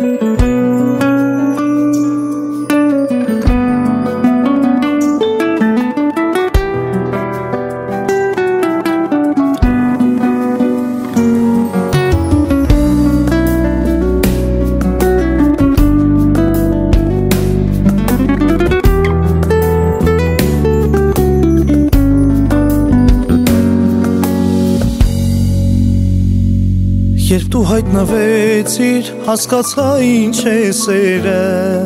Երբ դու հայտնվեցիր, հասկացա ինչ է սերը,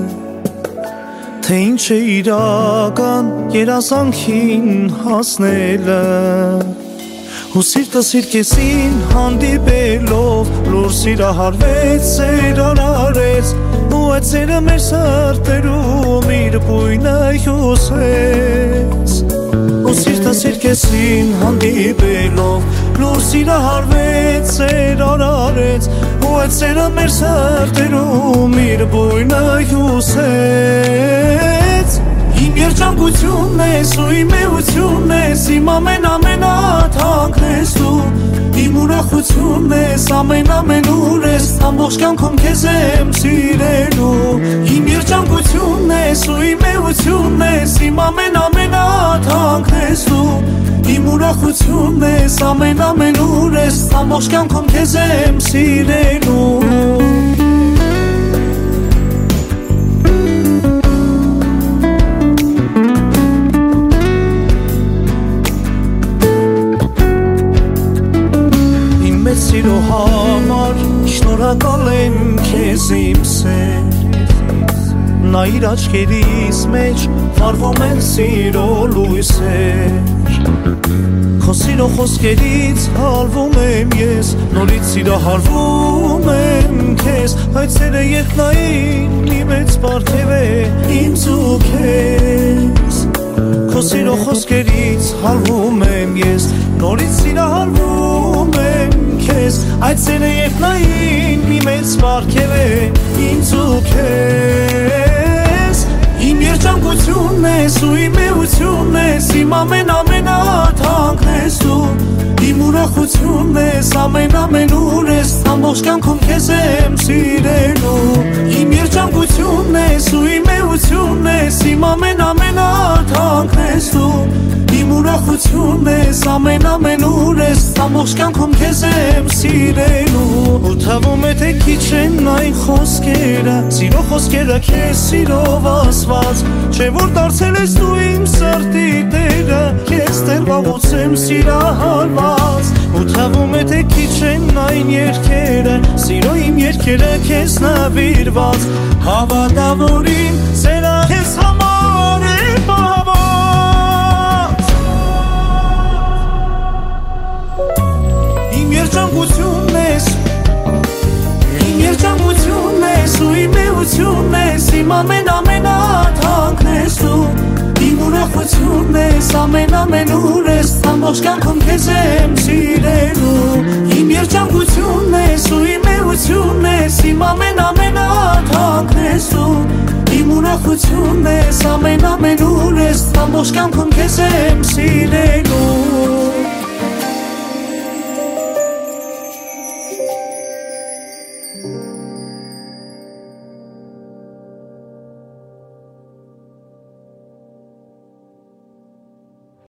թե ինչ է իրական երազանքին հասնելը, ու սիրտս իր կեսին հանդիպելով լուր սիրահարվեց, սեր արարեց, ու այդ սերը մեր սրտերում իր բույնը հյուսեց, ու սիրտս իր կեսին հանդիպելով լուր սիրահարվեց, սեր արարեց, ու այդ սերը մեր սրտերում իր բույնը հյուսեց, իմ երջանկությունն ես ու իմ էությունն ես, իմ ամենաթանկն ես դու, իմ ուրախությունն ես, ամենուր ես, ամբողջ կյանքում քեզ եմ սիրելու, իմ երջանկությունն ես ու իմ էությունն ես, իմ ամենաթանկն ես դու, իմ ուրախությունն ես, ամենուր ես, ամբողջ կյանքում քեզ եմ սիրելու Սիրո համար շնորհակալ եմ քեզ իմ սեր, նա իր աչքերիս մեջ վառվում են սիրո լույսեր, քո սիրո խոսքերից հալվում եմ ես, նորից սիրահարվում եմ քեզ, այդ սերը երկնային մի մեծ պարգև է ինձ ու քեզ, քո սիրո խոսքերից հալվում եմ ես, նորից սիրահարվում եմ քեզ, այդ սերը երկնային մի մեծ պարգև է ինձ ու քեզ, իմ երջանկությունն ես ու իմ էությունն ես, իմ ամենաթանկն ես դու, իմ ուրախությունն ես, ամենուր ես, ամբողջ կյանքում քեզ եմ սիրելու, իմ երջանկությունն ես ու իմ էությունն ես, իմ ամենաթանկն ես դու, իմ ուրախությունն ես, ամենուր ես, ամբողջ կյանքում քեզ եմ սիրելու, ու թվում է թե քիչ են այն խոսքերը, սիրո խոսքերը քեզ սիրով ասված, չէ որ դարձել ես դու իմ սրտի տերը, քեզ դեռ վաղուց եմ սիրահարված, ու թվում է թե քիչ են այն երգերը, սիրո իմ երգերը քեզ նվիրված, հավատա որ իմ սերը քեզ համար է պահված, իմ երջանկությունն ես, իմ երջանկությունն ես ու իմ էությունն ես, իմ ամենաթանկն ես դու, իմ ուրախությունն ես, ամենուր ես, ամբողջ կյանքում քեզ եմ սիրելու, իմ երջանկությունն ես ու իմ էությունն ես, իմ ամենաթանկն ես դու, իմ ուրախությունն ես, ամենուր ես, ամբողջ կյանքում քեզ եմ սիրելու